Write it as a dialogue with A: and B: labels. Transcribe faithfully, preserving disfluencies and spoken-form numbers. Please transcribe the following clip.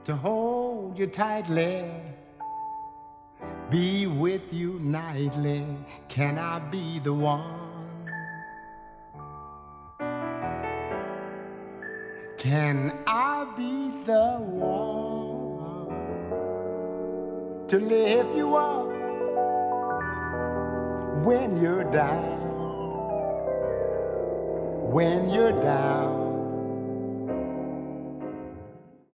A: to hold you tightly, be with you nightly. Can I be the one? Can I be the one to lift you up when you're down, when you're down?